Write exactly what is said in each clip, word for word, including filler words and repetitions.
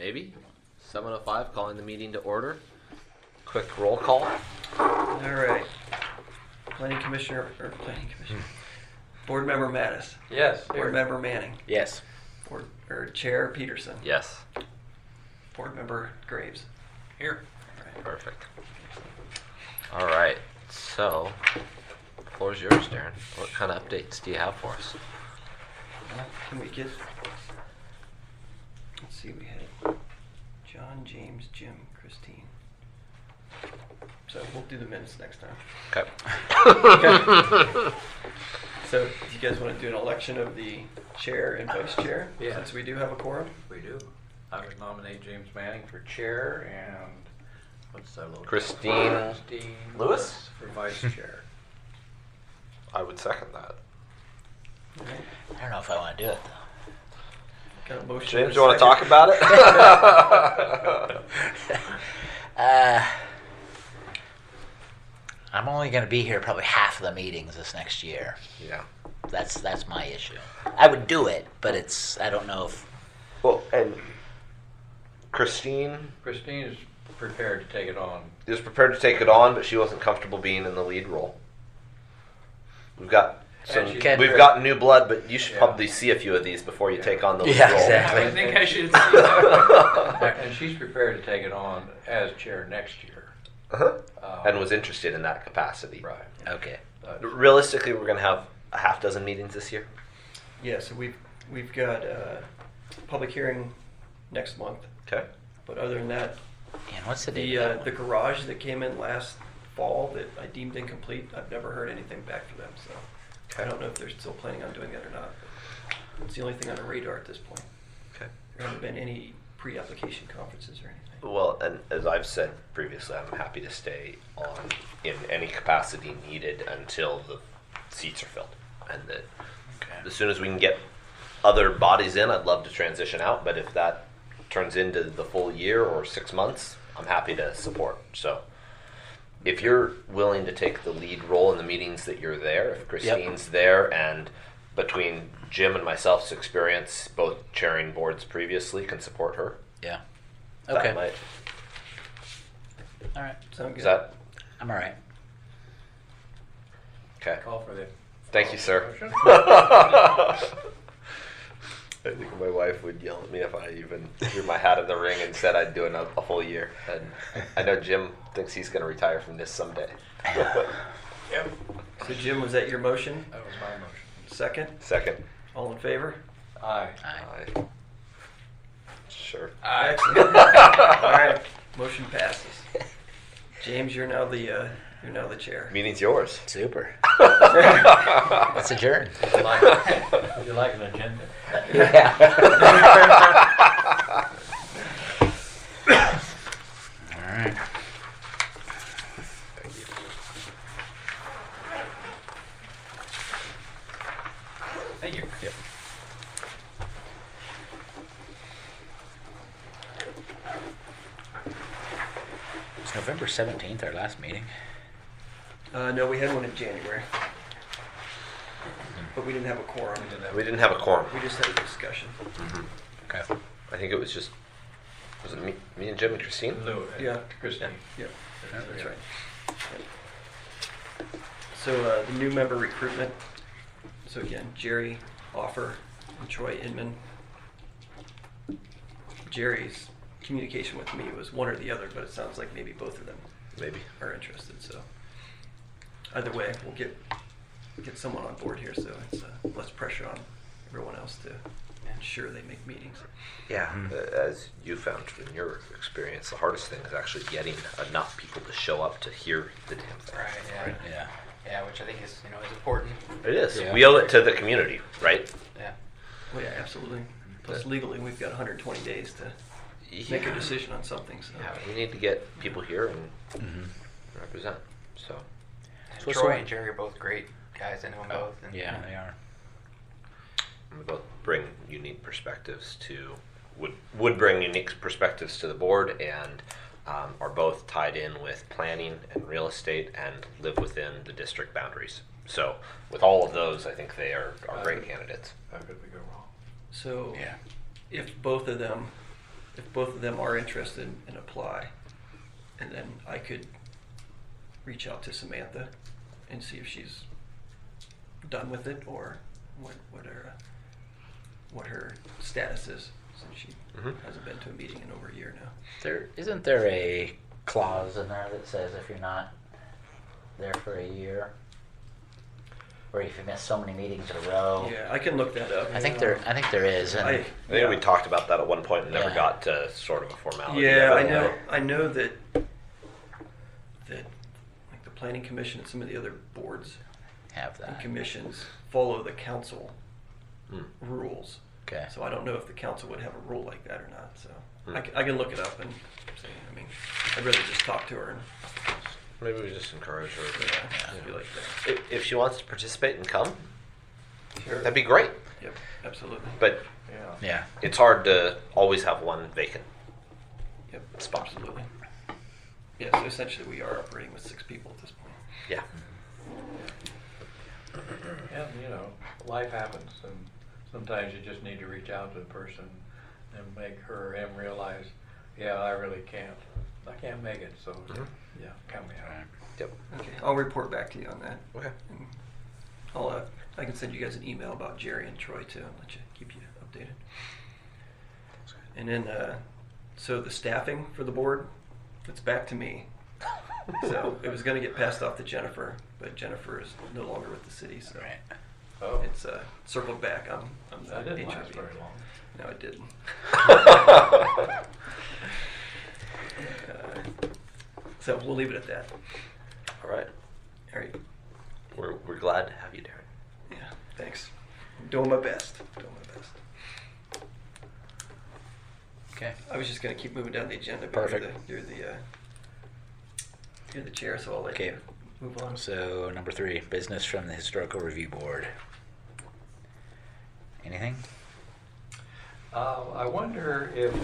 Maybe. seven oh five, calling the meeting to order. Quick roll call. All right. Planning Commissioner, or Planning Commissioner, Board Member Mattis. Yes. Board Here. Member Manning. Yes. Board, or Chair Peterson. Yes. Board Member Graves. Here. All right. Perfect. All right. So, the floor is yours, Darren. What kind of updates do you have for us? Can we get, let's see, we had John, James, Jim, Christine. So we'll do the minutes next time. Okay. Okay. So do you guys want to do an election of the chair and vice chair? Yeah. Since we do have a quorum? We do. I would nominate James Manning for chair and what's that little? Christine Christine Lewis? for vice chair. I would second that. All right. I don't know if I want to do it though. Got a motion. James, and a you want to second. talk about it? Uh, I'm only going to be here probably half of the meetings this next year. Yeah. That's that's my issue. I would do it, but it's I don't know if Well, and Christine Christine is prepared to take it on. is prepared to take it on, but she wasn't comfortable being in the lead role. We've got some, And she- we've got new blood, but you should Yeah. probably see a few of these before you Yeah. take on the lead Yeah, role. exactly. I think I should see that. And she's prepared to take it on as chair next year. Uh-huh. Um, And was interested in that capacity. Right. okay. But Realistically, we're going to have a half dozen meetings this year. Yeah, so we've, we've got a public hearing next month. Okay. But other than that, And what's the date? the, of that uh, one? the garage that came in last fall that I deemed incomplete, I've never heard anything back from them, so I Okay. don't know if they're still planning on doing that or not. But it's the only thing on the radar at this point. Okay. There haven't been any pre-application conferences or anything. Well, and as I've said previously, I'm happy to stay on in any capacity needed until the seats are filled. And that Okay. as soon as we can get other bodies in, I'd love to transition out. But if that turns into the full year or six months, I'm happy to support. So if you're willing to take the lead role in the meetings that you're there, if Christine's there, and between Jim and myself's experience, both chairing boards previously, can support her. Yeah. that Okay. might- All right. Sound good? Is that I'm all right. okay? call for the. Thank you, sir. motion. I think my wife would yell at me if I even threw my hat in the ring and said I'd do a, a full year. And I know Jim thinks he's going to retire from this someday. Yep. So Jim, was that your motion? That was my motion. Second? Second. All in favor? Aye. Aye. I, sure. Excellent. All right, motion passes. James, you're now the, uh, you're now the chair. Meeting's yours. Super. Let's adjourn. Would you like, would you like an agenda? Yeah. All right. Thank you. Thank you. Yep. It's November seventeenth, our last meeting. Uh, no, we had one in January. But we didn't have a quorum. We did that. We didn't have a quorum. We just had a discussion. Okay. I think it was just, was it me, me and Jim and Christine? Lou, uh, Yeah. Christine. Yep, that's Yeah. right. Yep. So uh, the new member recruitment, so again, Jerry Offer and Troy Inman. Jerry's communication with me was one or the other, but it sounds like maybe both of them Maybe. are interested, so. Either way, we'll get, get someone on board here, so it's uh, less pressure on everyone else to ensure they make meetings. Yeah, uh, as you found in your experience, the hardest thing is actually getting enough people to show up to hear the damn thing. Right, yeah. Yeah. Yeah, which I think is, you know, is important. It is. Yeah. We owe it to the community, right? Yeah. Well, yeah, absolutely. Plus legally, we've got one hundred twenty days to make a decision on something, so. Yeah, we need to get people here and Mm-hmm. represent. So, And So- Troy so- and Jerry are both great guys. I know them both. And Yeah, they are. we both bring unique perspectives to would would bring unique perspectives to the board, and um, are both tied in with planning and real estate and live within the district boundaries. So, with all of those, I think they are, are great candidates. How could we go wrong? So Yeah. if both of them if both of them are interested and apply, and then I could reach out to Samantha and see if she's done with it or what what her what her status is, since she Mhm. hasn't been to a meeting in over a year now. There isn't there a clause in there that says if you're not there for a year, or if you miss so many meetings in a row. Yeah, I can look that up. I think there. I think there is. And I, I think we talked about that at one point and never Yeah. got to sort of a formality. Yeah, of I it. know. I know that that like the planning commission and some of the other boards have and that. commissions follow the council Hmm. rules. Okay. So I don't know if the council would have a rule like that or not. So Hmm. I, can, I can look it up and say. I mean, I'd rather just talk to her and Maybe we just encourage her. yeah, to- be like that. If, if she wants to participate and come, Sure. that'd be great. Yep, absolutely. But Yeah. Yeah. it's hard to always have one vacant. Yep, Spot. absolutely. Yeah, so essentially we are operating with six people at this point. Yeah. And, you know, life happens, and sometimes you just need to reach out to the person and make her or him realize, yeah, I really can't. I can't make it, so, Mhm. yeah, count me out. Yep. Okay, I'll report back to you on that. Okay. And I'll, uh, I can send you guys an email about Jerry and Troy too, and let you, keep you updated. And then, uh, so the staffing for the board, it's back to me. So it was gonna get passed off to Jennifer, but Jennifer is no longer with the city, so Right. Oh, it's, uh, circled back. I'm, I'm the that didn't H R last B. very long. No, it didn't. Uh, So we'll leave it at that. All right. All right, We're, we're glad to have you, Darren. yeah, thanks. I'm doing my best, doing my best. Okay. I was just gonna keep moving down the agenda, but Perfect. you're the, you're the, uh, you're the chair, so I'll let Okay. you move on. So number three, business from the historical review board. Anything? Uh, I wonder if,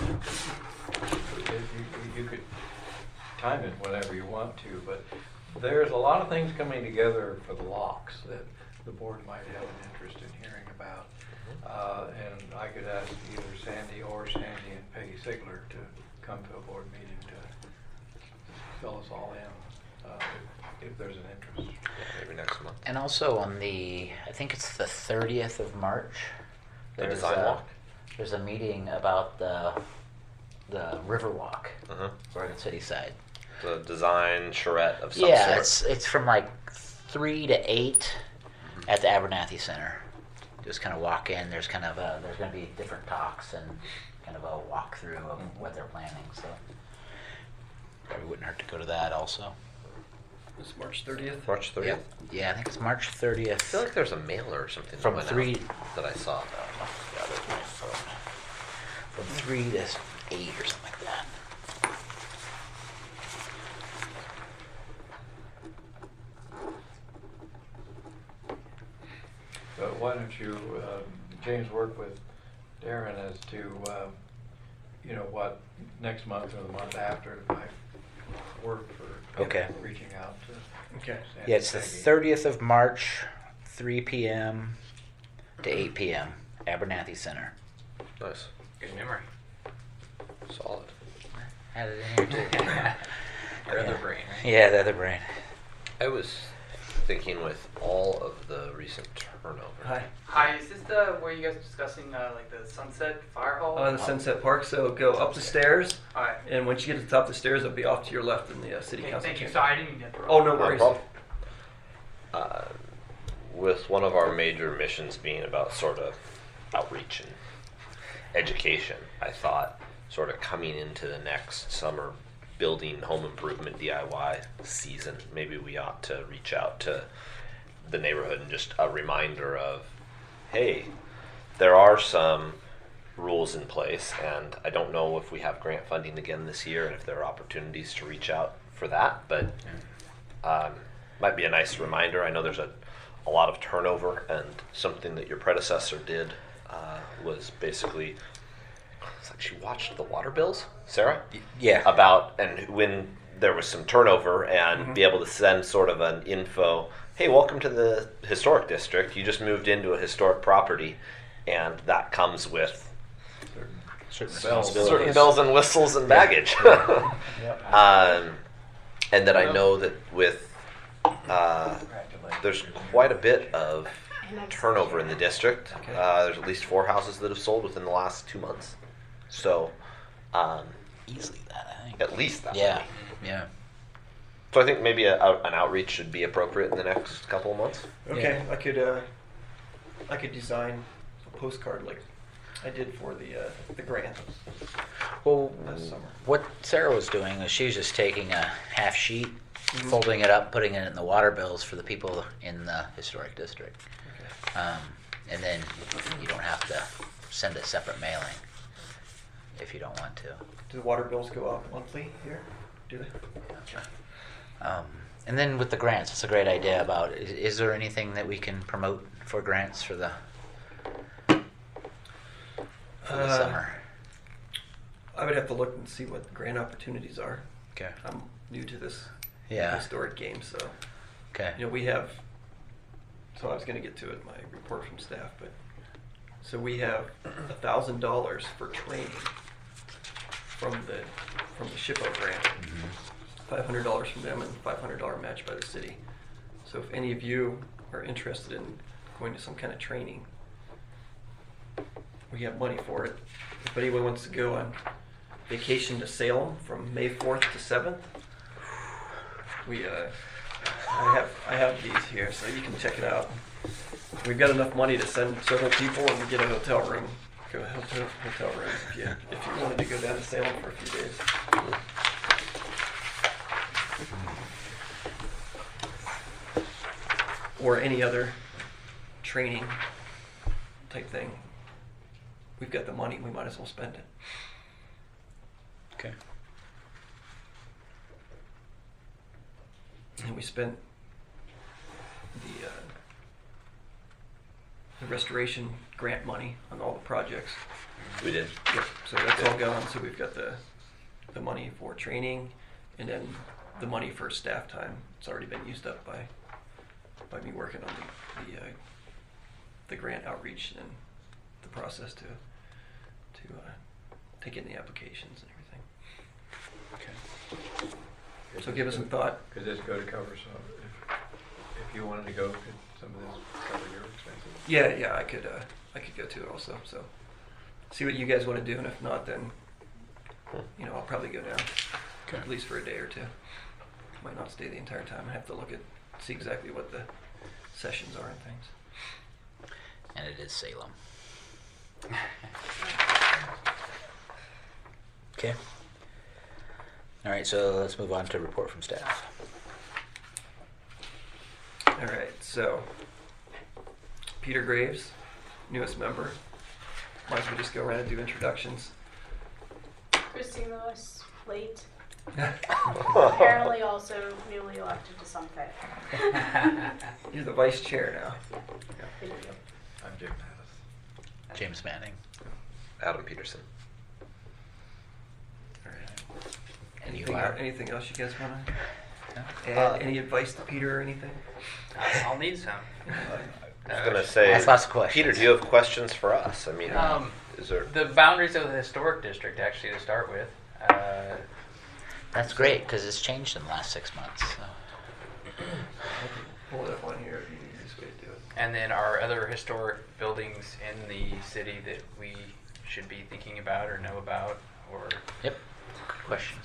if you, you could time it whenever you want to, but there's a lot of things coming together for the locks that the board might have an interest in hearing about. Uh, and I could ask either Sandy or Sandy and Peggy Sigler to come to a board meeting to fill us all in, uh, if there's an interest. Yeah, maybe next month. And also on the, I think it's the thirtieth of March. The there's design a- walk? There's a meeting about the the river walk, Uh-huh. Oregon City side. The design charrette of some Yeah, sort. it's it's from like three to eight at the Abernathy Center. Just kind of walk in. There's kind of a, there's going to be different talks and kind of a walkthrough of what they're planning. So probably wouldn't hurt to go to that also. It's March thirtieth. March Yeah, thirtieth. yeah. I think it's March thirtieth. I feel like there's a mailer or something From that went three- out that I saw. Yeah, there's my phone. From three to eight or something like that. But why don't you, um, James, work with Darren as to, um, you know, what next month or the month after might work for him Okay. reaching out to. Okay. Sandy Yeah, it's the Peggy. thirtieth of March, three p.m. to eight p.m. Abernathy Center. Nice. Good memory. Solid. Had it in here too. Your other Yeah. brain, right? Yeah, the other brain. I was thinking with all of the recent turnover. Hi. Hi, is this the where you guys are discussing uh, like the Sunset Fire Hall? Uh, the Sunset Park, so go up the stairs, All right. and once you get to the top of the stairs, it'll be off to your left in the uh, city Okay, council thank you. chamber. So I didn't even get the Oh, no No worries. problem. Uh, with one of our major missions being about sort of outreach and education, I thought sort of coming into the next summer building home improvement D I Y season, maybe we ought to reach out to the neighborhood and just a reminder of, hey, there are some rules in place, and I don't know if we have grant funding again this year and if there are opportunities to reach out for that, but um, might be a nice reminder. I know there's a, a lot of turnover, and something that your predecessor did uh, was basically, it's like she watched the water bills, Sarah? Yeah. About, and when there was some turnover, and Mhm. be able to send sort of an info, hey, welcome to the historic district. You just moved into a historic property, and that comes with Certain certain Bells. responsibilities. certain bells and whistles and baggage. Yep. um, and that I know that with uh, there's quite a bit of turnover in the district. Okay. Uh, there's at least four houses that have sold within the last two months. So um, Easily that, I think. at least that. Yeah, many. yeah. So I think maybe a, a, an outreach should be appropriate in the next couple of months. Okay, I could, uh, I could design a postcard like I did for the, uh, the grant. Well, Last summer. what Sarah was doing was she was just taking a half sheet, Mhm. folding it up, putting it in the water bills for the people in the historic district. Okay. Um, and then you don't have to send a separate mailing if you don't want to. Do the water bills go out monthly here? Do they? Um, and then with the grants, it's a great idea about, is, is there anything that we can promote for grants for the, for the Uh, summer? I would have to look and see what grant opportunities are. Okay. I'm new to this Yeah. historic game, so Okay. you know we have. So I was going to get to it in my report from staff, but so we have a thousand dollars for training from the from the SHPO grant. Mhm. Five hundred dollars from them and five hundred dollar match by the city. So if any of you are interested in going to some kind of training, we have money for it. If anyone wants to go on vacation to Salem from May fourth to seventh, we uh, I have I have these here, so you can check it out. We've got enough money to send several people and get a hotel room, go hotel hotel rooms if you if you wanted to go down to Salem for a few days. Or any other training type thing. We've got the money, we might as well spend it. Okay. And we spent the, uh, the restoration grant money on all the projects. We did. Yep, so that's all gone, so we've got the, the money for training, and then the money for staff time. It's already been used up by, by me working on the, the, uh, the grant outreach and the process to, to, uh, take in the applications and everything. Okay. So give us some thought. Could this go to cover some, if, if you wanted to go, could some of this cover your expenses? Yeah, yeah, I could, uh, I could go to it also, so. See what you guys wanna do, and if not, then, you know, I'll probably go down, Okay. at least for a day or two. Might not stay the entire time, I have to look at, see exactly what the sessions are and things. And it is Salem. Okay. All right, so let's move on to report from staff. All right, so, Peter Graves, newest member. Might as well just go around and do introductions. Christine Lewis, late. Apparently also newly elected to something. You're the vice chair now. Thank you. I'm Jim Mattis. James Manning. Adam Peterson. All right. And you Anything, are? anything else you guys wanna No? add? Uh, Any advice to Peter or anything? I'll need some. I was gonna say, Ask lots of questions. Peter, do you have questions for us? I mean, Um, is there? The boundaries of the historic district, actually, to start with. Uh, That's great, because it's changed in the last six months. So. Pull it up on here, it'd be the easiest way to do it. and then our other historic buildings in the city that we should be thinking about or know about, or Yep. Good questions.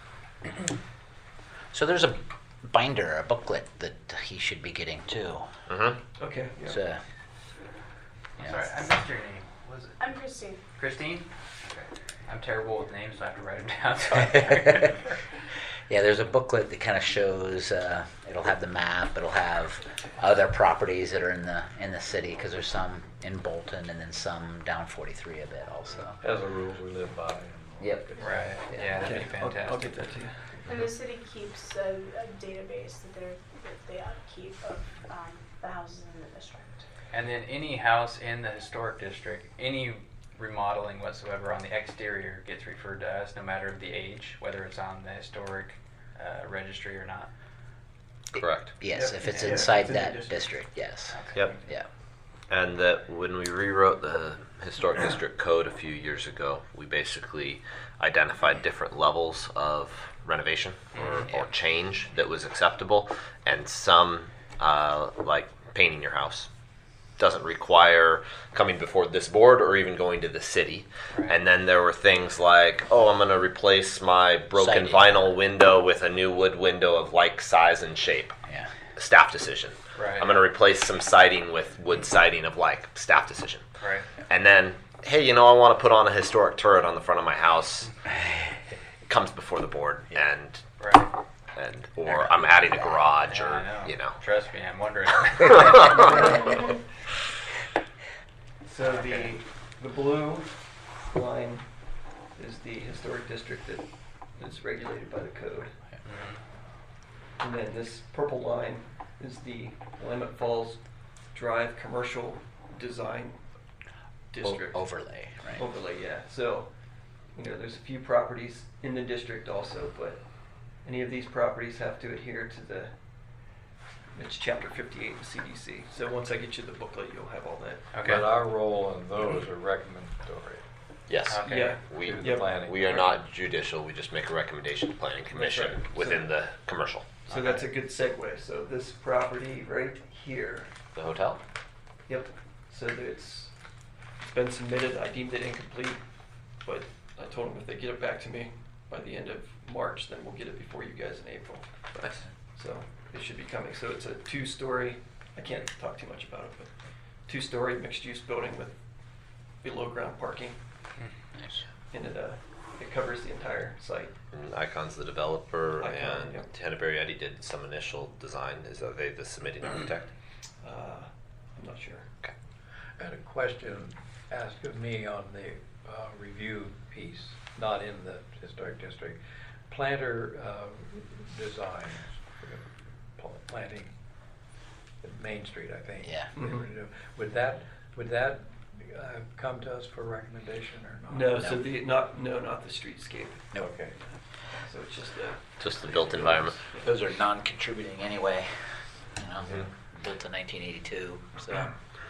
So there's a binder, a booklet that he should be getting too. Mm-hmm. Okay, yeah. It's a, yeah. sorry, I missed your name. What was it I'm Christine. Christine? Okay. I'm terrible with names, so I have to write them down. So I can remember. Yeah, there's a booklet that kind of shows. Uh, it'll have the map. It'll have other properties that are in the in the city, because there's some in Bolton and then some down forty-three a bit also. Has the rules we live by. and all Yep. that good Right. stuff. Yeah, that'd Okay, be I'll- fantastic. I'll get that to you. And the city keeps a, a database that they're, that they upkeep of um, the houses in the district. And then any house in the historic district, any remodeling whatsoever on the exterior gets referred to us, no matter the age, whether it's on the historic uh, registry or not. Correct. Yes, Yep. if it's Yeah, inside it's in the that district. district, yes. Yep. Yeah. And that when we rewrote the historic district code a few years ago, we basically identified different levels of renovation or, or change that was acceptable, and some uh, like painting your house doesn't require coming before this board or even going to the city. Right. And then there were things like, oh, I'm going to replace my broken Siding. vinyl window with a new wood window of like size and shape. Yeah. Staff decision. Right. I'm going to replace some siding with wood siding of like. Staff decision. Right. And then, hey, you know, I want to put on a historic turret on the front of my house. Comes before the board, and Right. and or I'm adding a garage, Yeah, or I know. you know. Trust me, I'm wondering. So the, the blue line is the historic district that is regulated by the code. Mhm. And then this purple line is the Willamette Falls Drive Commercial Design District. O- overlay, right? Overlay, yeah. So, you know, there's a few properties in the district also, but any of these properties have to adhere to the, it's chapter fifty-eight in C D C. So once I get you the booklet, you'll have all that. Okay. But our role in those are recommendatory Yes. Okay. Yeah. We to the Yep. planning. we are not judicial. We just make a recommendation to planning commission right. within So- the commercial. So that's a good segue. So this property right here, The hotel. yep. So that it's, it's been submitted. I deemed it incomplete, but I told them if they get it back to me by the end of March, then we'll get it before you guys in April. Nice. So it should be coming. So it's a two-story, I can't talk too much about it, but two-story mixed-use building with below-ground parking. Nice. And it, uh, it covers the entire site. And Icon's the developer, Icon, and yep. Hannaberry Eddy did some initial design. Is that they the submitting architect? Uh, I'm not sure. Okay. And a question asked of me on the uh, review piece, not in the historic district. Planter uh, design, pl- planting at Main Street, I think. Yeah. they were to do. Would that, would that uh, come to us for recommendation or not? No, No. so the, not, no, not the streetscape. Nope. Okay. So it's just the. Just the built environment. Those are non-contributing anyway, you know, Mhm. built in nineteen eighty-two, so.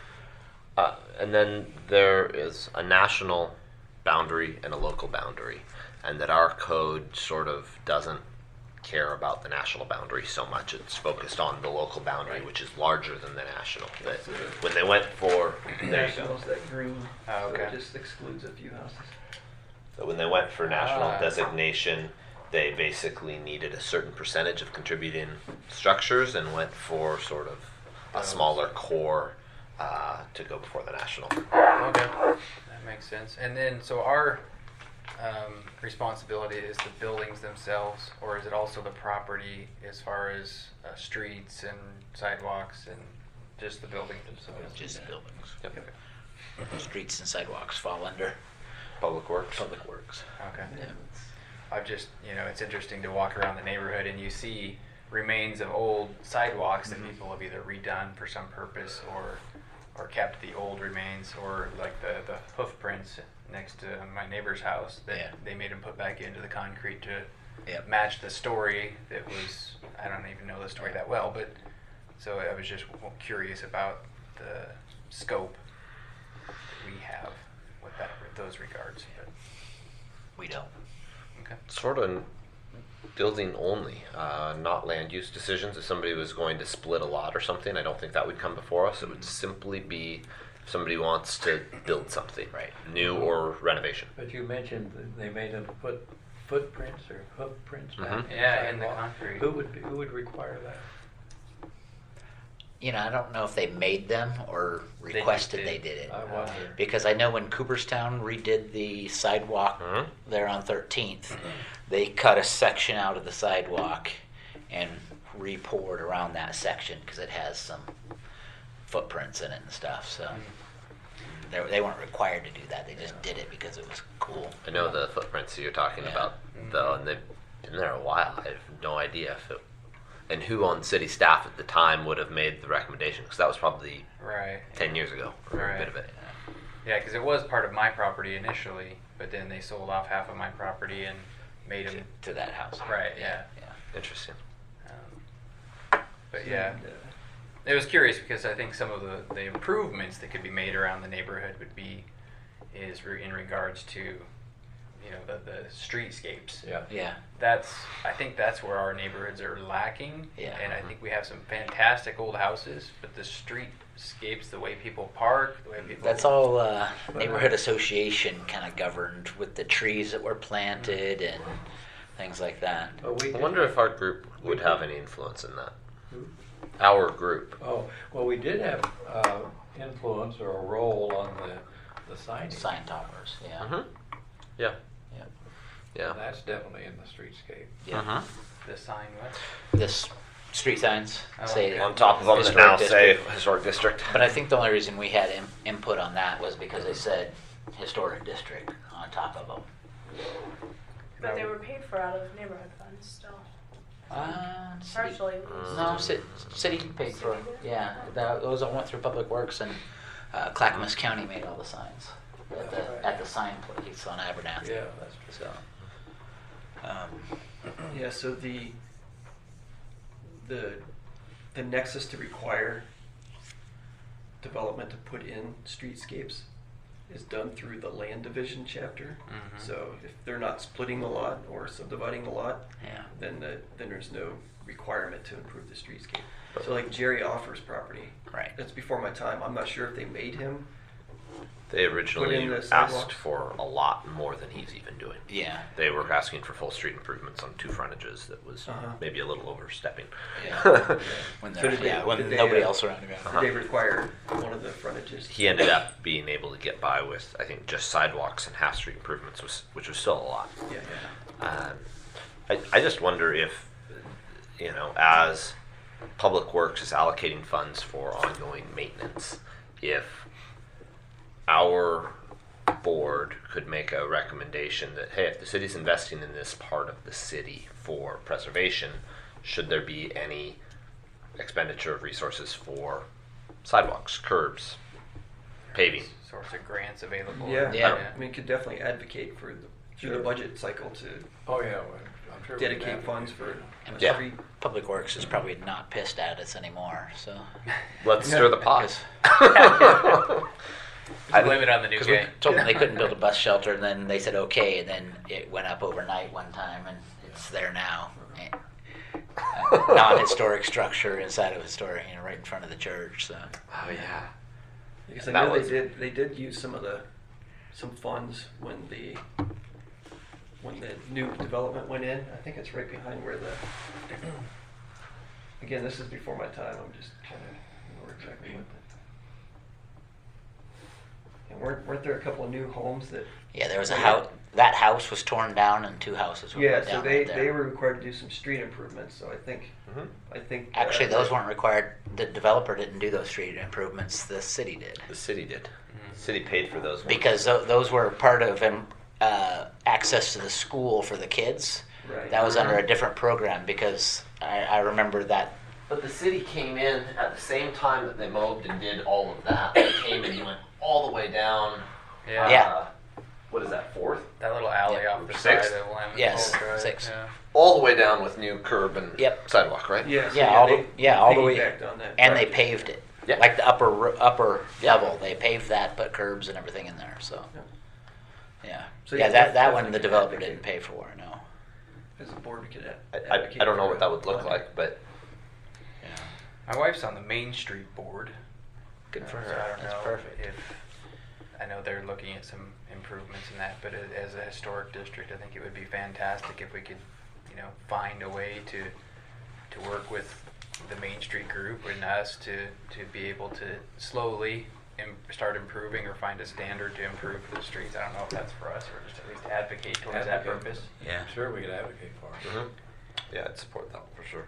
Uh, and then there is a national boundary and a local boundary, and that our code sort of doesn't care about the national boundary so much. It's focused on the local boundary, which is larger than the national. That when they went for there you go. Nationals, that green. Oh, So okay. it just excludes a few houses. So when they went for national Ah. designation, they basically needed a certain percentage of contributing structures and went for sort of a smaller core uh, to go before the national. Okay, that makes sense. And then, so our um, responsibility is the buildings themselves, or is it also the property as far as uh, streets and sidewalks and just the buildings themselves? Just buildings. Yep. Streets and sidewalks fall under Public Works. public works. Okay. Yeah. I've just, you know, it's interesting to walk around the neighborhood and you see remains of old sidewalks that people have either redone for some purpose or or kept the old remains, or like the, the hoof prints next to my neighbor's house that Yeah. they made them put back into the concrete to Yep. match the story that was, I don't even know the story that well, but so I was just w- curious about the scope that we have with that, with those regards. But, We don't. okay. Sort of building only, uh, not land use decisions. If somebody was going to split a lot or something, I don't think that would come before us. It would simply be if somebody wants to build something, Right. new or renovation. But you mentioned that they made them put footprints or hoof prints back Mhm. in the Yeah, in the sidewalk. concrete. Who would, who would require that? You know, I don't know if they made them or They just requested did. they did it. I wonder. Because I know when Cooperstown redid the sidewalk Mhm. there on thirteenth, they cut a section out of the sidewalk and re-poured around that section because it has some footprints in it and stuff. So they, they weren't required to do that. They just did it because it was cool. I know the footprints that you're talking Yeah. about, though, and they've been there a while. I have no idea if it, and who on city staff at the time would have made the recommendation, because that was probably Right. ten years ago, or a Right. bit of it. Yeah, because it was part of my property initially, but then they sold off half of my property and made To, them. to that house. Right, yeah. Yeah. Interesting. Um, but yeah, And, uh, it was curious because I think some of the, the improvements that could be made around the neighborhood would be is re- in regards to, you know, the, the streetscapes. Yeah. Yeah. That's I think that's where our neighborhoods are lacking. Yeah. And I think we have some fantastic old houses, but the streetscapes, the way people park, the way people That's all uh, neighborhood association kind of governed with the trees that were planted and things like that. But we I did- wonder if our group would have any influence in that. Our group. Oh, well, we did have uh, influence or a role on the, the signage. Sign toppers, yeah. Mm-hmm. Yeah. Yep. Yeah. That's definitely in the streetscape. Yeah. Mm-hmm. the sign what? This street signs Oh, say okay. On top of them that historic now say district. historic district. But I think the only reason we had in, input on that was because they said historic district on top of them. But they were paid for out of neighborhood funds still. Uh, city, Partially. at least. no, ci- city paid for it. Yeah, that, those all went through Public Works, and uh, Clackamas County made all the signs at the at the sign place on Abernathy. Yeah, that's true. So, um, Yeah, so the, the, the nexus to require development to put in streetscapes is done through the land division chapter. Mhm. So if they're not splitting the lot or subdividing the lot, yeah. then the, then there's no requirement to improve the streetscape. So like Jerry Offers property, Right. that's before my time. I'm not sure if they made him. They originally Put in the asked sidewalks? for a lot more than he's even doing. Yeah. They were asking for full street improvements on two frontages that was Uh-huh. maybe a little overstepping. Yeah. When So they're, did they- yeah, when did they, nobody uh, else around to go. Uh-huh. They require one of the frontages. He ended up being able to get by with, I think, just sidewalks and half street improvements, was, which was still a lot. Yeah, yeah. Um, I, I just wonder if, you know, as Public Works is allocating funds for ongoing maintenance, if our board could make a recommendation that, hey, if the city's investing in this part of the city for preservation, should there be any expenditure of resources for sidewalks, curbs, paving? Sorts of grants available. Yeah, Yeah. I mean, could definitely advocate for the, through the Sure. budget cycle to Oh, yeah, well, I'm sure. we can dedicate advocate funds for And a Yeah. street. Public Works is probably not pissed at us anymore. So Let's stir the pot. I blame it on the new because we guy. told them they couldn't build a bus shelter, and then they said okay, and then it went up overnight one time, and it's there now. And, uh, non-historic structure inside of historic, you know, right in front of the church. So Oh, yeah. Because I That know was- they did, they did use some of the, some funds when the, when the new development went in. I think it's right behind where the, again, this is before my time, I'm just trying to remember exactly what the. And weren't, weren't there a couple of new homes that? yeah, there was a house. That house was torn down, and two houses were Yeah, put so down they, right there. they were required to do some street improvements, so I think, Mhm. I think. uh, Actually, those weren't required. The developer didn't do those street improvements. The city did. The city did. The city paid for those ones. Because tho- those were part of um, uh, access to the school for the kids. Right. That was under a different program because I, I remember that. But the city came in at the same time that they mowed and did all of that. They came and went all the way down. Yeah. Yeah. uh, what is that, fourth? That little alley Yeah. off the Sixth? side of Willamette Yes, Falls Drive, sixth. Yeah. All the way down with new curb and Yep. sidewalk, right? Yeah, so Yeah, all they- the- yeah, all the way- piggybacked on that And they project. paved it. Yeah. Like the upper ro- upper Yeah. level, they paved that, put curbs and everything in there. So Yeah. yeah, So yeah. yeah, That that definitely one the could developer advocate. didn't pay for. No. As a board, we could ad- I, I, advocate I don't know for what that a would look project. like, but Yeah. My wife's on the Main Street board. Good for Uh, her. So I don't That's know perfect. if I know they're looking at some improvements in that, but a- as a historic district, I think it would be fantastic if we could, you know, find a way to to work with the Main Street group and us to to be able to slowly Im- start improving or find a standard to improve the streets. I don't know if that's for us or just at least advocate towards that Advocate. purpose. Yeah. I'm sure we could advocate for it. mhm. Yeah, I'd support that for sure.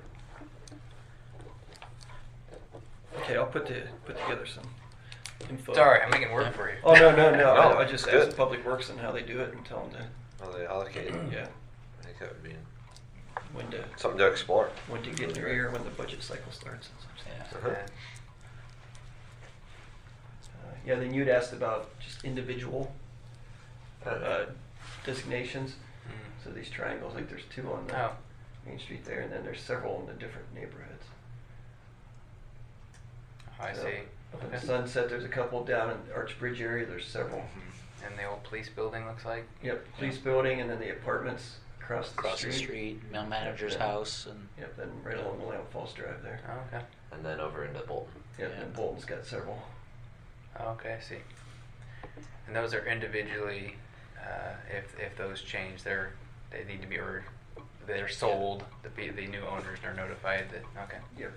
Okay, I'll put to, put together some info. Sorry, I'm making work for you. Oh, no, no, no, No, I I just it's good. asked Public Works and how they do it and tell them Well, they allocate. to, yeah, I think that would be when to, something to explore. when to get in their ear when the budget cycle starts and such. Yeah. Uh-huh. Yeah. Uh, Yeah, then you'd asked about just individual uh, designations. Mm. So these triangles, like there's two on the Oh. Main Street there, and then there's several in the different neighborhoods. I So, see. Up in Okay. Sunset, there's a couple down in Archbridge area, there's several. And the old police building looks like. Yep, police building and then the apartments across the Across street. the street, mill manager's Yep. house, and Yep, then right along the Lamp Falls Drive there. Oh, okay. And then over into Bolton. Yep, Yeah. and Bolton's got several. Oh, okay, I see. And those are individually, uh, if if those change, they're they need to be or they're sold. The pe- the new owners are notified that. Okay. Yep.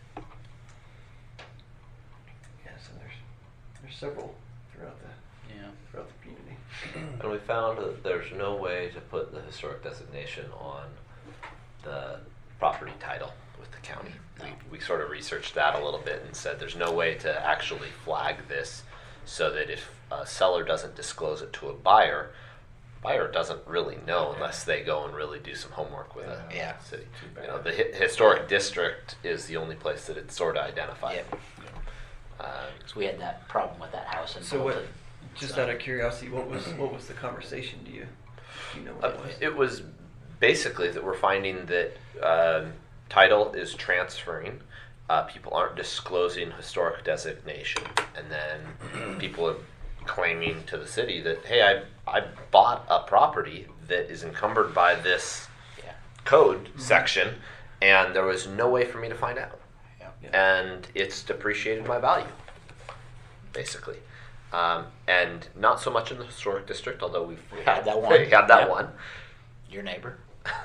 Yes, and there's there's several throughout the yeah. throughout the community. And we found that there's no way to put the historic designation on the property title with the county. No. We, we sort of researched that a little bit and said there's no way to actually flag this so that if a seller doesn't disclose it to a buyer, buyer doesn't really know unless they go and really do some homework with a Yeah. city. Too You know, bad. the hi- historic district is the only place that it's sort of identified. Yep. Um, So we had that problem with that house in So what? Bolton. Just So- out of curiosity, what was what was the conversation? Do you do you know what Uh, it was? it was basically that we're finding that um, title is transferring. Uh, people aren't disclosing historic designation, and then people are claiming to the city that, hey, I I bought a property that is encumbered by this Yeah. code section, and there was no way for me to find out, Yeah. and it's depreciated my value, basically. Um, and not so much in the historic district, although we've We had that one. We had that Yep. one. Your neighbor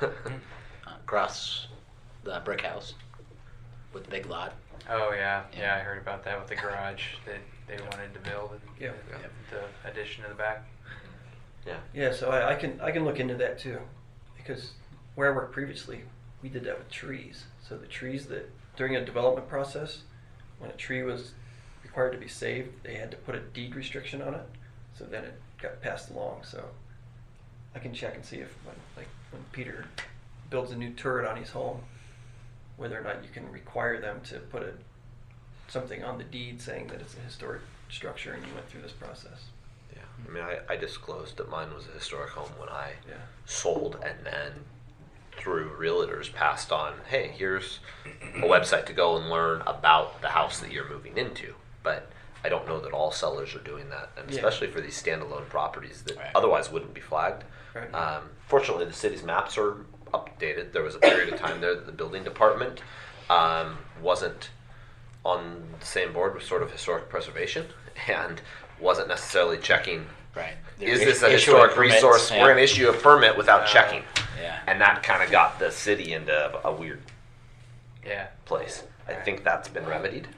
across the brick house with the big lot. Oh yeah, Yeah. yeah. I heard about that with the garage that they wanted to build and Yeah. the, the addition to the back. Yeah. Yeah, so I, I can I can look into that too, because where I worked previously, we did that with trees. So the trees that during a development process, when a tree was required to be saved, they had to put a deed restriction on it. So then it got passed along. So I can check and see if when like when Peter builds a new turret on his home, whether or not you can require them to put a something on the deed saying that it's a historic structure and you went through this process. Yeah. I mean, I, I disclosed that mine was a historic home when I Yeah. sold, and then through realtors passed on, hey, here's a website to go and learn about the house that you're moving into. But I don't know that all sellers are doing that, and Yeah. especially for these standalone properties that Right. otherwise wouldn't be flagged. Right. Um, fortunately, the city's maps are updated. There was a period of time there that the building department um, wasn't on the same board with sort of historic preservation and wasn't necessarily checking, Right. is They're this a issuing historic permits, resource? yeah. We're going to issue a permit without Uh, checking. Yeah. And that kind of got the city into a weird Yeah. place. I Right. think that's been remedied.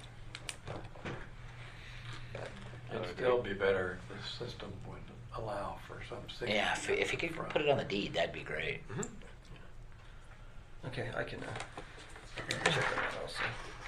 It'd still be better if the system would allow for some signature. Yeah, if, if you could from- put it on the deed, that'd be great. Mhm. Okay, I can uh, check on that also.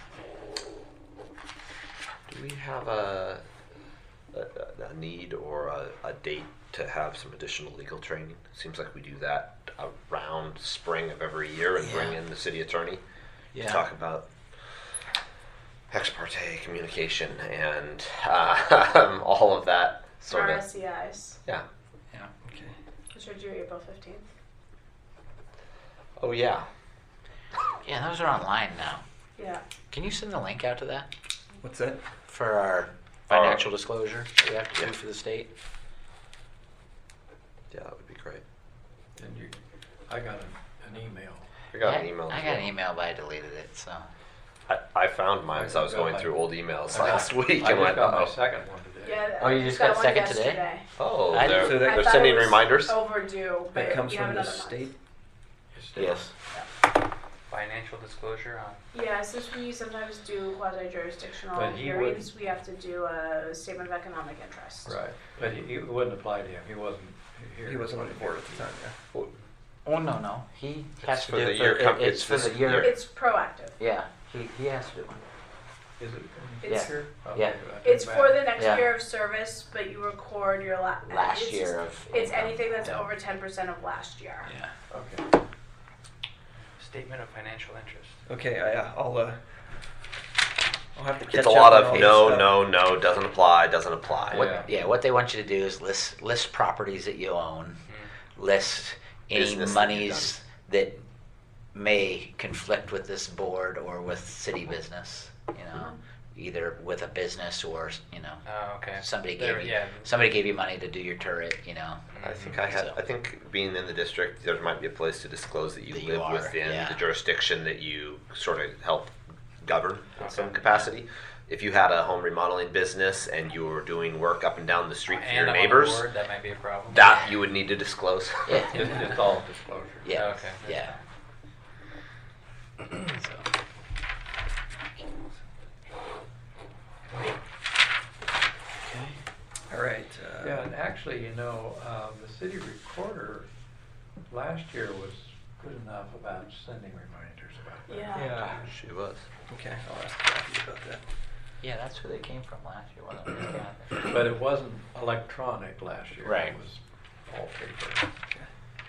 Do we have a, a, a need or a, a date to have some additional legal training? Seems like we do that around spring of every year and bring Yeah. in the city attorney Yeah. to talk about ex parte communication and uh, all of that sort R of. S C Is, Yeah. Yeah. Okay. which are due April fifteenth. Oh yeah. Yeah, those are online now. Yeah. Can you send the link out to that What's that? for our financial disclosure that we have to do for the state? Yeah, that would be great. And you, I got an, an email. I got I, an email. I as got an well. email, but I deleted it. So I, I found mine as I was I got going my- through old emails I got- last week I and just went, got my oh. second one today. Yeah. Oh, you I just got one second today? yesterday. Oh, I- they're, So that- they're I thought sending it was reminders? Overdue, but That comes you from have the another month. state. It's still- yes. Financial disclosure on. Yeah, since we sometimes do quasi-jurisdictional But he hearings, we have to do a statement of economic interest. Right, but he, it wouldn't apply to him, he wasn't here. He wasn't on the board at the time, yeah. Oh no, no. He has It's to for do the it year for, com- it- it's it's for this the year. year. It's proactive. Yeah, he, he has to do it. Is it? It's- here? Okay, Yeah. I didn't It's for matter. the next Yeah. year of service, but you record your la- Last it's year just- of It's income. anything that's Yeah. over ten percent of last year. Yeah. Okay. Statement of financial interest. Okay, I, uh, I'll uh, I'll have to catch It's a up lot on of all no, this stuff. no, no, doesn't apply, doesn't apply. What, Yeah. yeah. What they want you to do is list list properties that you own, list any Business that you've monies that may conflict with this board or with city business. You know, either with a business or, you know, Oh, okay. somebody There- gave you, yeah. somebody gave you money to do your turret, you know. I think I had. So- I think being in the district, there might be a place to disclose that you That you live are, within yeah. the jurisdiction that you sort of help govern in some Okay. capacity. If you had a home remodeling business and you were doing work up and down the street for And your I'm on the neighbors, board, that might be a problem. that you would need to disclose. Yeah. It's, it's all disclosure. Yeah. Okay. Yeah. So. All right. Uh, Yeah, and actually, you know, uh, the city recorder last year was good enough about sending reminders about that. Yeah. She was. Okay, I'll ask Kathy about that. Yeah, that's who they came from last year, wasn't it? Yeah. But it wasn't electronic last year. Right. It was all paper. Okay.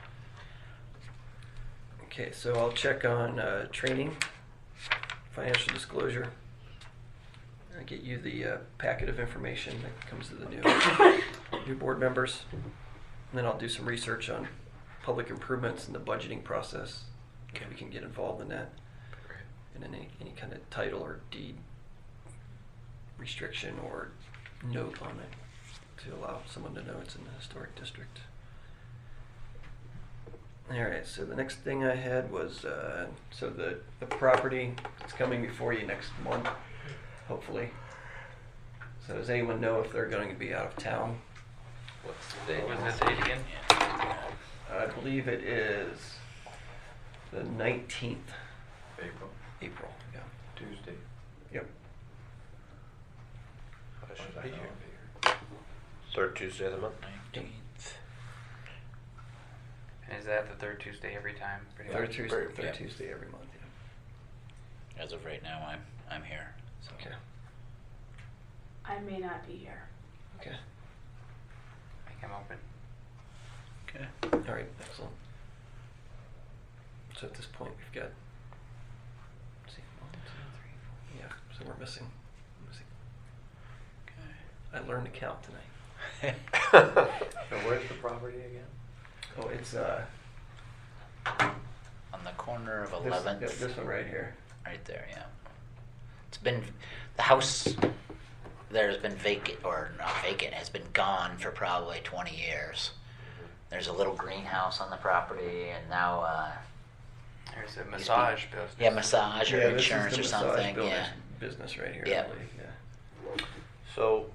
Okay, so I'll check on uh, training, financial disclosure. I'll get you the uh, packet of information that comes to the new new board members. And then I'll do some research on public improvements and the budgeting process. If we can get involved in that. And any, any kind of title or deed restriction or note on it to allow someone to know it's in the historic district. All right, so the next thing I had was, uh, so the, the property is coming before you next month, hopefully. So does anyone know if they're going to be out of town? What's the date? What was that date again? I believe it is the nineteenth April, April, yeah. Tuesday. Yep. I As should I be know, here. I'll be here. Third Tuesday of the month. nineteenth. And is that the third Tuesday every time? Pretty Third much? Tuesday, third Yeah. Tuesday every month, yeah. As of right now, I'm I'm here. So. Okay. I may not be here. Okay. Make them open. Okay. All right, excellent. So at this point, we've got, let's see, one, two, three, four. Yeah, so we're missing, missing. I learned to count tonight. So where's the property again? Oh, it's, uh, On the corner of this, eleventh. yeah, this one right here. Right there, yeah. It's been, the house there's been vacant, or not vacant, has been gone for probably twenty years. There's a little greenhouse on the property, and now, uh, There's a massage business. yeah, massage or Yeah, this is insurance the or massage something, building yeah. Business right here, Yeah. I believe, yeah. So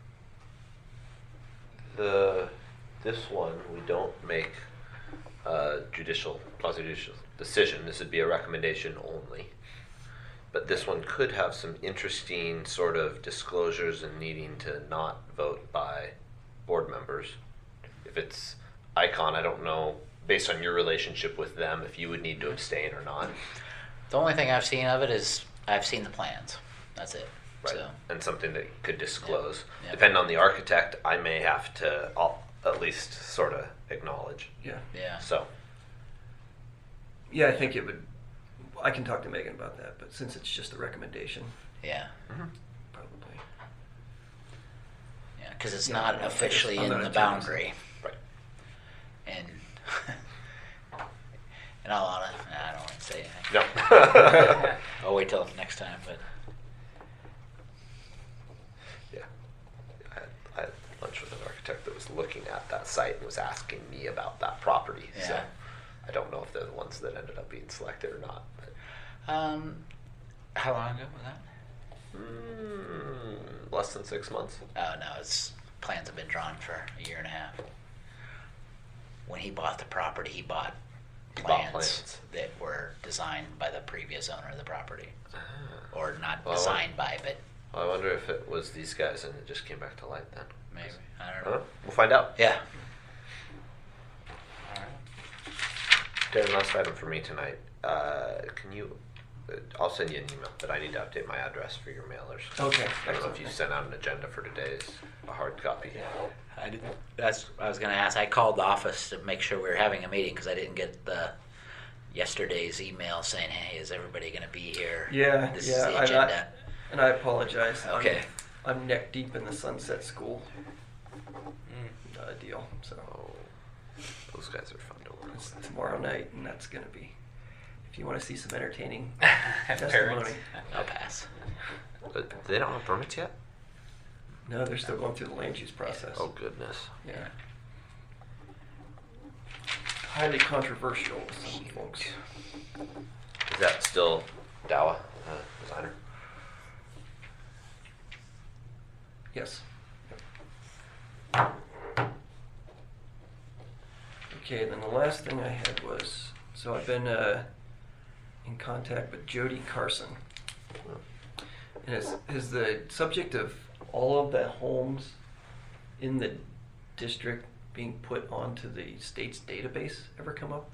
the this one we don't make a judicial quasi-judicial decision. This would be a recommendation only. But this one could have some interesting sort of disclosures and needing to not vote by board members. If it's Icon, I don't know, based on your relationship with them, if you would need to abstain or not. The only thing I've seen of it is, I've seen the plans. That's it. Right. So, And something that you could disclose. Yeah. Depending on the architect, I may have to I'll at least sort of acknowledge. Yeah. yeah. So, Yeah, I think it would, I can talk to Megan about that, but since it's just a recommendation, Yeah. probably. Yeah, because it's Yeah, not I guess officially I'm in not the a attorney, so- boundary. right. And, in all honesty, I don't want to say anything. No. I'll wait till next time, but. Yeah. I had, I had lunch with an architect that was looking at that site and was asking me about that property. So Yeah. I don't know if they're the ones that ended up being selected or not. But, Um, how long ago was that? mm, less than six months. Oh no, it's plans have been drawn for a year and a half. When he bought the property, he bought He bought plans, plans. that were designed by the previous owner of the property, or not Well, I designed by, but Well, I wonder if it was these guys and it just came back to light then. maybe I I don't don't know. know. We'll find out. Yeah. All right. Darren, last item for me tonight. Uh, can you? Uh, I'll send you an email, but I need to update my address for your mailers. Okay. I don't know if you sent out an agenda for today's a hard copy. I didn't. That's I was going to ask. I called the office to make sure we were having a meeting because I didn't get the yesterday's email saying, "Hey, is everybody going to be here?" Yeah, This yeah, is the I'm agenda. not- And I apologize. I'm- Okay. I'm neck deep in the Sunset School Mm. uh, deal, so Oh, those guys are fun to work it's with. tomorrow night, and that's gonna be. If if you want to see some entertaining Parents. testimony. I'll pass. But they don't have permits yet? No, they're still going through the land use process. Oh, goodness. Yeah. Highly controversial with some folks. Is that still Dawa, uh, designer? Yes. Okay, then the last thing I had was, so I've been uh, in contact with Jody Carson. And is, is the subject of all of the homes in the district being put onto the state's database ever come up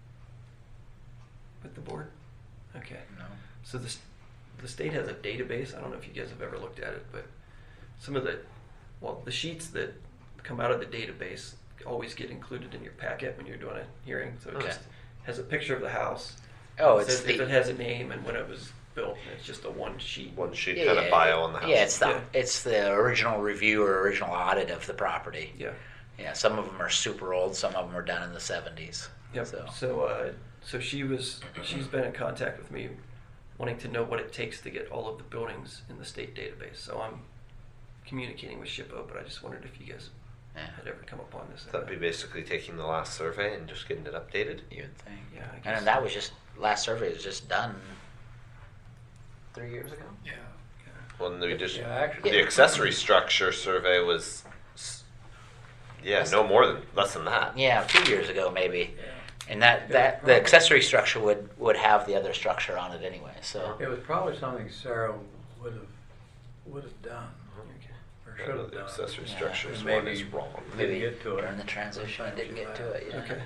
with the board? Okay. No. So the, the state has a database. I don't know if you guys have ever looked at it, but some of the, well, the sheets that come out of the database always get included in your packet when you're doing a hearing. So it Okay. just has a picture of the house. Oh, It it's says if the- it has a name and when it was built, and it's just a one sheet. One sheet Yeah, kind of yeah, bio on the house. Yeah, it's the Yeah. it's the original review or original audit of the property. Yeah. Yeah, some of them are super old. Some of them are done in the seventies. Yep. So, So, uh, so she was, she's been in contact with me, wanting to know what it takes to get all of the buildings in the state database. So I'm communicating with SHPO, but I just wondered if you guys yeah, had ever come upon this. That'd be basically taking the last survey and just getting it updated. you would think. Yeah, I And guess. then that was just last survey was just done three years ago. Yeah. Well, and we just Yeah, actually. the accessory structure survey was, s- yeah, no more than less than that. Yeah, two years ago maybe. Yeah. And that, Yeah, that the probably. accessory structure would, would have the other structure on it anyway. So It was probably something Sarah would have, would have done, Okay. or Yeah, should have the done. accessory Yeah. structure is And one maybe- is wrong. Didn't maybe get to it. during the transition I didn't get to it. Yeah. Okay.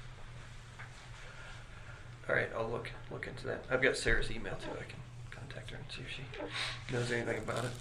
All right, I'll look look into that. I've got Sarah's email too. I can contact her and see if she knows anything about it.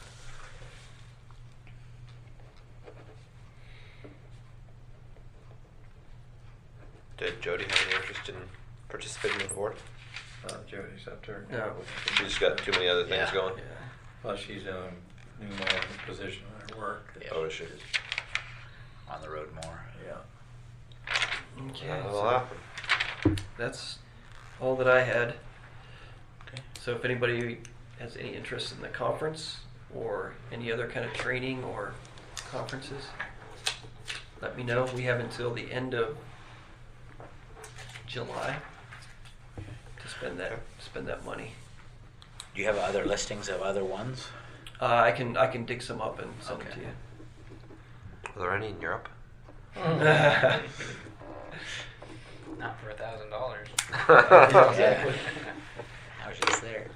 Did Jody have any interest in participating in the board? Uh, Jody's up there. No. She's got too many other things Yeah. going. Yeah. Plus, she's in a new management position at her work. Yeah. Oh, is she? On the road more. Yeah. Okay. That'll so happen. that's all that I had. Okay. So if anybody has any interest in the conference or any other kind of training or conferences, let me know. We have until the end of July to spend that spend that money. Do you have other listings of other ones? Uh, I can I can dig some up and send Okay. them to you. Are there any in Europe? Not for a thousand dollars. Exactly. I was just there.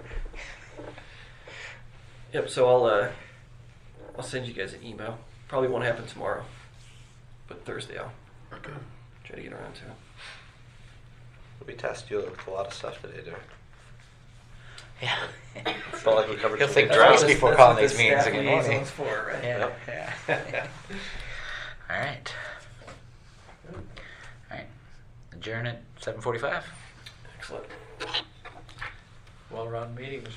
Yep. So I'll uh, I'll send you guys an email. Probably won't happen tomorrow, but Thursday I'll try to get around to it. We tasked you with a lot of stuff today, Derek. Yeah. Felt like we covered He'll some think big twice ground. before That's calling what these the meetings staff again, won't he? liaison's for, right? Yeah. Yep. Yeah. All right. All right. Adjourn at seven forty-five. Excellent. Well-run meeting, Mister